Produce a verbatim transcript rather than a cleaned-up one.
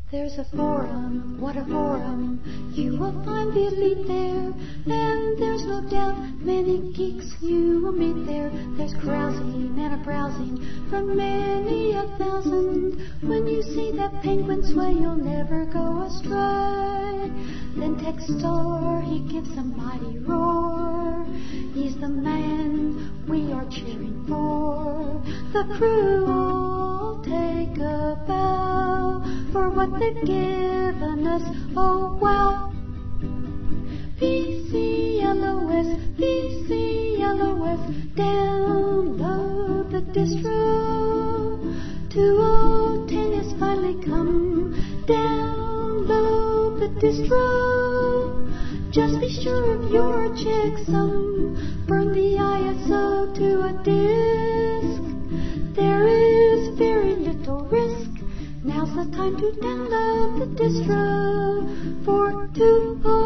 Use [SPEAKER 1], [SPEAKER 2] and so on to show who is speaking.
[SPEAKER 1] There's a forum, what a forum, you will find the elite there, and there's no doubt many geeks you will meet there. There's carousing and a browsing from many a thousand. When you see that penguin sway, you'll never go astray. Then Textor, he gives a mighty roar, he's the man we are cheering for. The crew all take a bow for what they've given us, oh wow. P C L O S, P C L O S, download the distro. two oh ten has finally come, download the distro. Just be sure of your checksum, burn the I S O to a disk. There is very little risk. Now's the time to download the distro for two oh